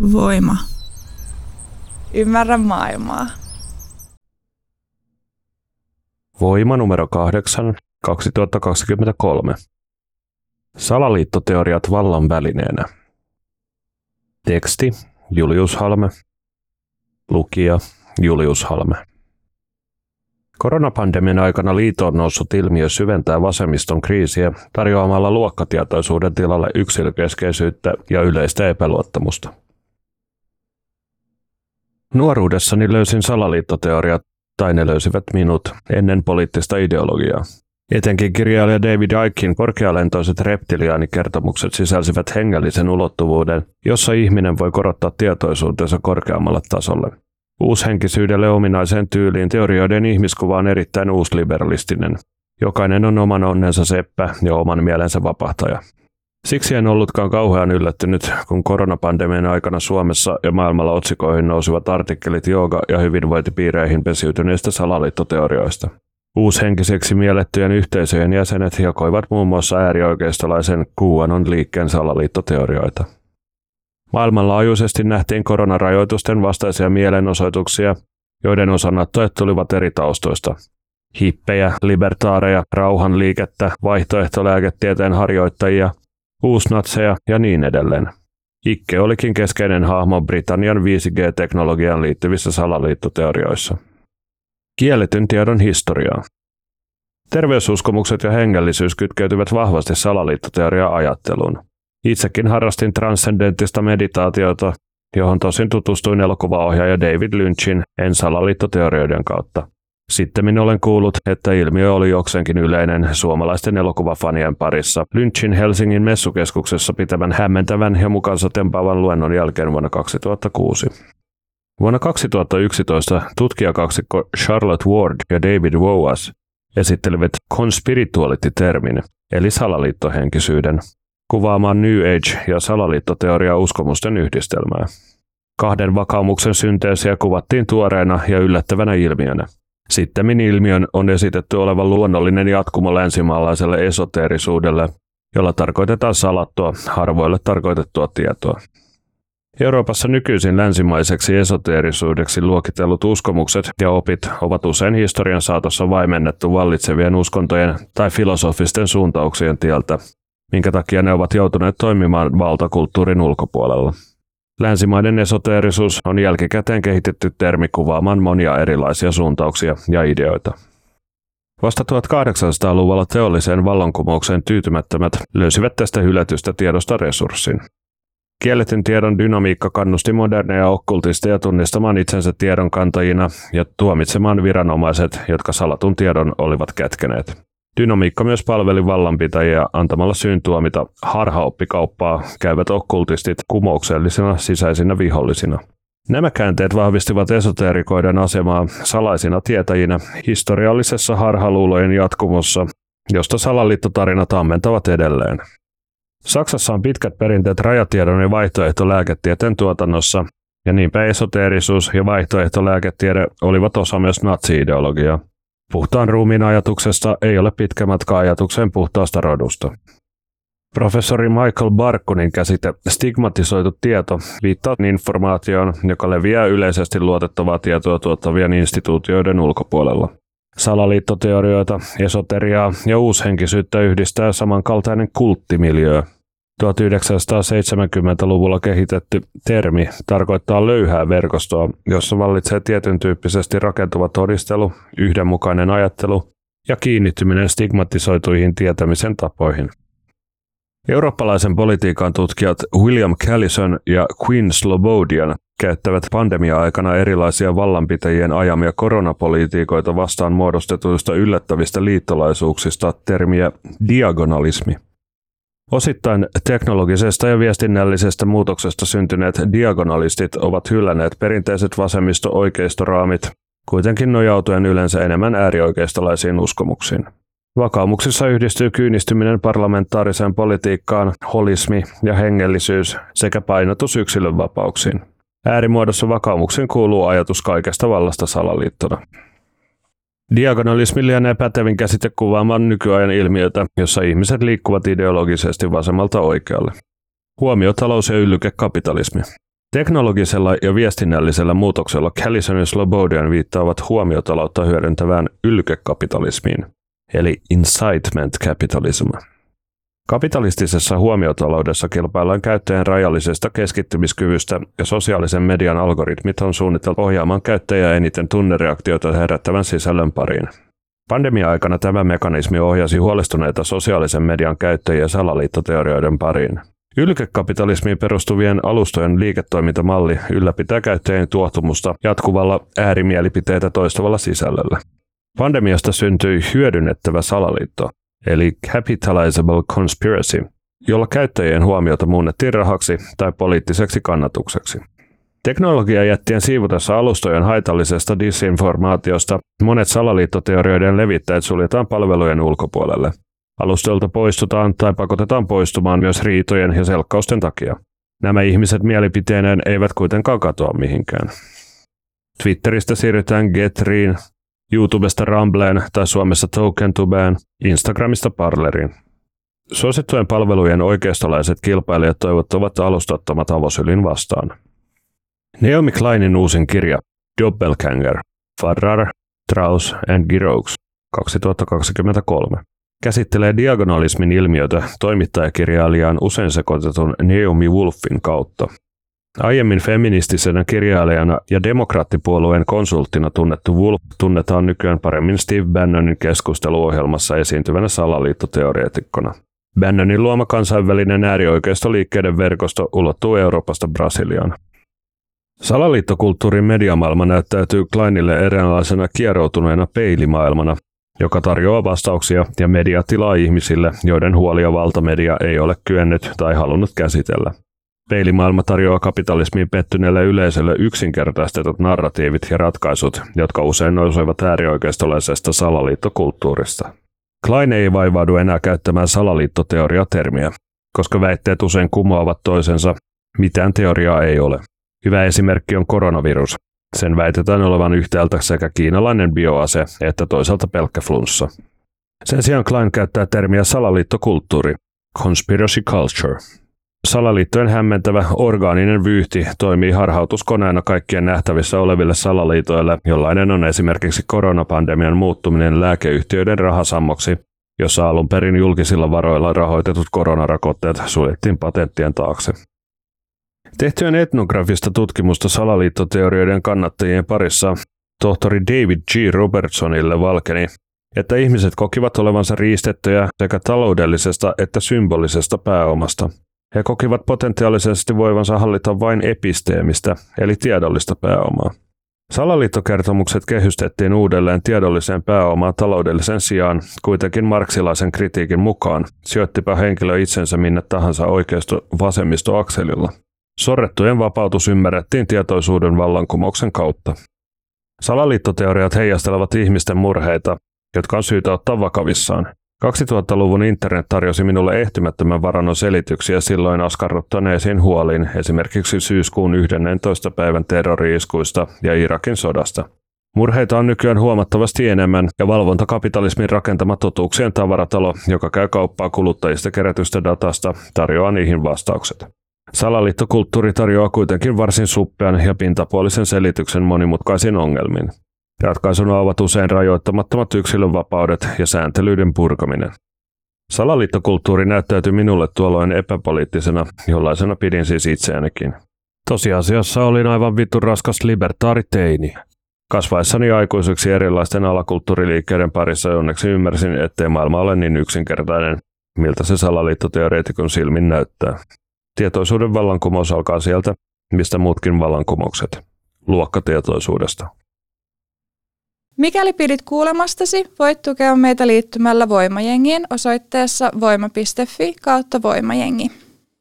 Voima. Ymmärrä maailmaa. Voima numero 8, 2023. Salaliittoteoriat vallan välineenä. Teksti Julius Halme. Lukija Julius Halme. Koronapandemian aikana liitoon noussut ilmiö syventää vasemmiston kriisiä tarjoamalla luokkatietoisuuden tilalle yksilökeskeisyyttä ja yleistä epäluottamusta. Nuoruudessani löysin salaliittoteoriat, tai ne löysivät minut ennen poliittista ideologiaa. Etenkin kirjailija David Ickein korkealentoiset reptiliaanikertomukset sisälsivät hengellisen ulottuvuuden, jossa ihminen voi korottaa tietoisuutensa korkeammalle tasolle. Uushenkisyydelle ominaiseen tyyliin teorioiden ihmiskuva on erittäin uusliberalistinen. Jokainen on oman onnensa seppä ja oman mielensä vapahtaja. Siksi en ollutkaan kauhean yllättynyt, kun koronapandemian aikana Suomessa ja maailmalla otsikoihin nousivat artikkelit jooga- ja hyvinvointipiireihin pesiytyneistä salaliittoteorioista. Uushenkiseksi miellettyjen yhteisöjen jäsenet jakoivat muun muassa äärioikeistolaisen QAnon liikkeen salaliittoteorioita. Maailmanlaajuisesti nähtiin koronarajoitusten vastaisia mielenosoituksia, joiden osanottajat tulivat eri taustoista. Hippejä, libertaareja, rauhanliikettä, vaihtoehtolääketieteen harjoittajia, uusnatseja ja niin edelleen. Icke olikin keskeinen hahmo Britannian 5G-teknologiaan liittyvissä salaliittoteorioissa. Kielletyn tiedon historiaa. Terveysuskomukset ja hengellisyys kytkeytyvät vahvasti salaliittoteoria-ajatteluun. Itsekin harrastin transcendenttista meditaatiota, johon tosin tutustuin elokuvaohjaaja David Lynchin salaliittoteorioiden kautta. Sittemmin olen kuullut, että ilmiö oli jokseenkin yleinen suomalaisten elokuvafanien parissa Lynchin Helsingin messukeskuksessa pitävän hämmentävän ja mukaansa tempaavan luennon jälkeen vuonna 2006. Vuonna 2011 tutkijakaksikko Charlotte Ward ja David Woas esittelivät conspirituality-termin, eli salaliittohenkisyyden, kuvaamaan New Age- ja salaliittoteoria-uskomusten yhdistelmää. Kahden vakaumuksen synteesiä kuvattiin tuoreena ja yllättävänä ilmiönä. Sittemmin ilmiön on esitetty olevan luonnollinen jatkumo länsimaalaiselle esoteerisuudelle, jolla tarkoitetaan salattua, harvoille tarkoitettua tietoa. Euroopassa nykyisin länsimaiseksi esoteerisuudeksi luokitellut uskomukset ja opit ovat usein historian saatossa vaimennettu vallitsevien uskontojen tai filosofisten suuntauksien tieltä, minkä takia ne ovat joutuneet toimimaan valtakulttuurin ulkopuolella. Länsimaiden esoteerisuus on jälkikäteen kehitetty termi kuvaamaan monia erilaisia suuntauksia ja ideoita. Vasta 1800-luvulla teolliseen vallankumoukseen tyytymättömät löysivät tästä hylätystä tiedosta resurssin. Kielletyn tiedon dynamiikka kannusti moderneja okkultisteja tunnistamaan itsensä tiedonkantajina ja tuomitsemaan viranomaiset, jotka salatun tiedon olivat kätkeneet. Dynamiikka myös palveli vallanpitäjiä antamalla syyn tuomita harhaoppikauppaa käyvät okkultistit kumouksellisina sisäisinä vihollisina. Nämä käänteet vahvistivat esoteerikoiden asemaa salaisina tietäjinä historiallisessa harhaluulojen jatkumossa, josta salaliittotarinat ammentavat edelleen. Saksassa on pitkät perinteet rajatiedon ja vaihtoehtolääketieteen tuotannossa, ja niinpä esoteerisuus ja vaihtoehtolääketiede olivat osa myös natsi-ideologiaa. Puhtaan ruumiin ajatuksesta ei ole pitkä matka ajatukseen puhtaasta rodusta. Professori Michael Barkunin käsite stigmatisoitu tieto viittaa informaatioon, joka leviää yleisesti luotettavaa tietoa tuottavien instituutioiden ulkopuolella. Salaliittoteorioita, esoteriaa ja uushenkisyyttä yhdistää samankaltainen kulttimiljö. 1970-luvulla kehitetty termi tarkoittaa löyhää verkostoa, jossa vallitsee tietyn tyyppisesti rakentuva todistelu, yhdenmukainen ajattelu ja kiinnittyminen stigmatisoituihin tietämisen tapoihin. Eurooppalaisen politiikan tutkijat William Callison ja Quinn Slobodian käyttävät pandemia-aikana erilaisia vallanpitäjien ajamia koronapolitiikoita vastaan muodostetuista yllättävistä liittolaisuuksista termiä diagonalismi. Osittain teknologisesta ja viestinnällisestä muutoksesta syntyneet diagonalistit ovat hyllänneet perinteiset vasemmisto-oikeistoraamit, kuitenkin nojautuen yleensä enemmän äärioikeistolaisiin uskomuksiin. Vakaumuksissa yhdistyy kyynistyminen parlamentaariseen politiikkaan, holismi ja hengellisyys sekä painotus yksilönvapauksiin. Äärimuodossa vakaumuksiin kuuluu ajatus kaikesta vallasta salaliittona. Diagonalismi lienee pätevin käsite kuvaamaan nykyajan ilmiötä, jossa ihmiset liikkuvat ideologisesti vasemmalta oikealle. Huomiotalous ja yllykekapitalismi. Teknologisella ja viestinnällisellä muutoksella Callison ja Slobodian viittaavat huomiotaloutta hyödyntävään ylkekapitalismiin, eli incitement capitalism. Kapitalistisessa huomiotaloudessa kilpaillaan käyttäjän rajallisesta keskittymiskyvystä ja sosiaalisen median algoritmit on suunniteltu ohjaamaan käyttäjää eniten tunnereaktioita herättävän sisällön pariin. Pandemia-aikana tämä mekanismi ohjasi huolestuneita sosiaalisen median käyttäjiä salaliittoteorioiden pariin. Ylkekapitalismiin perustuvien alustojen liiketoimintamalli ylläpitää käyttäjien tuohtumusta jatkuvalla äärimielipiteitä toistavalla sisällöllä. Pandemiasta syntyi hyödynnettävä salaliitto, eli capitalizable conspiracy, jolla käyttäjien huomiota muunnettiin rahaksi tai poliittiseksi kannatukseksi. Teknologiajättien siivutessa alustojen haitallisesta disinformaatiosta monet salaliittoteorioiden levittäjät suljetaan palvelujen ulkopuolelle. Alustoilta poistutaan tai pakotetaan poistumaan myös riitojen ja selkkausten takia. Nämä ihmiset mielipiteineen eivät kuitenkaan katoa mihinkään. Twitteristä siirrytään Getriin, YouTubesta Rumbleen tai Suomessa TokenTubeen, Instagramista Parleriin. Suosittujen palvelujen oikeistolaiset kilpailijat toivottavat alustattomat avosylin vastaan. Naomi Kleinin uusin kirja Doppelganger, Farrar, Strauss and Giroux 2023 käsittelee diagonalismin ilmiötä toimittajakirjailijaan usein sekoitetun Naomi Wolfin kautta. Aiemmin feministisenä kirjailijana ja demokraattipuolueen konsulttina tunnettu Wolf tunnetaan nykyään paremmin Steve Bannonin keskusteluohjelmassa esiintyvänä salaliittoteoreetikkona. Bannonin luoma kansainvälinen äärioikeistoliikkeiden verkosto ulottuu Euroopasta Brasiliaan. Salaliittokulttuurin mediamaailma näyttäytyy Kleinille eräänlaisena kieroutuneena peilimaailmana, joka tarjoaa vastauksia ja mediatilaa ihmisille, joiden huolia valtamedia ei ole kyennyt tai halunnut käsitellä. Peilimaailma tarjoaa kapitalismiin pettyneelle yleisölle yksinkertaistetut narratiivit ja ratkaisut, jotka usein nousevat äärioikeistolaisesta salaliittokulttuurista. Klein ei vaivaudu enää käyttämään salaliittoteoria-termiä, koska väitteet usein kumoavat toisensa, mitään teoriaa ei ole. Hyvä esimerkki on koronavirus. Sen väitetään olevan yhtäältä sekä kiinalainen bioase että toisaalta pelkkä flunssa. Sen sijaan Klein käyttää termiä salaliittokulttuuri, conspiracy culture. Salaliittojen hämmentävä orgaaninen vyyhti toimii harhautuskoneena kaikkien nähtävissä oleville salaliitoille, jollainen on esimerkiksi koronapandemian muuttuminen lääkeyhtiöiden rahasammoksi, jossa alun perin julkisilla varoilla rahoitetut koronarokotteet suljettiin patenttien taakse. Tehtyjen etnografista tutkimusta salaliittoteorioiden kannattajien parissa tohtori David G. Robertsonille valkeni, että ihmiset kokivat olevansa riistettyjä sekä taloudellisesta että symbolisesta pääomasta. He kokivat potentiaalisesti voivansa hallita vain episteemistä, eli tiedollista pääomaa. Salaliittokertomukset kehystettiin uudelleen tiedolliseen pääomaan taloudellisen sijaan, kuitenkin marksilaisen kritiikin mukaan, sijoittipa henkilö itsensä minne tahansa oikeisto-vasemmisto-akselilla. Sorrettujen vapautus ymmärrettiin tietoisuuden vallankumouksen kautta. Salaliittoteoriat heijastelevat ihmisten murheita, jotka on syytä ottaa vakavissaan. 2000-luvun internet tarjosi minulle ehtymättömän varannon selityksiä silloin askarruttaneisiin huoliin, esimerkiksi syyskuun 11. päivän terrori-iskuista ja Irakin sodasta. Murheita on nykyään huomattavasti enemmän, ja valvontakapitalismin rakentama totuuksien tavaratalo, joka käy kauppaa kuluttajista kerätystä datasta, tarjoaa niihin vastaukset. Salaliittokulttuuri tarjoaa kuitenkin varsin suppean ja pintapuolisen selityksen monimutkaisiin ongelmiin. Ratkaisuna ovat usein rajoittamattomat yksilönvapaudet ja sääntelyiden purkaminen. Salaliittokulttuuri näyttäytyi minulle tuolloin epäpoliittisena, jollaisena pidin siis itseänikin. Tosiasiassa olin aivan vitun raskas libertaariteini. Kasvaessani aikuiseksi erilaisten alakulttuuriliikkeiden parissa onneksi ymmärsin, ettei maailma ole niin yksinkertainen, miltä se salaliittoteoreetikon silmin näyttää. Tietoisuuden vallankumous alkaa sieltä, mistä muutkin vallankumoukset. Luokkatietoisuudesta. Mikäli pidit kuulemastasi, voit tukea meitä liittymällä Voimajengiin osoitteessa voima.fi/voimajengi.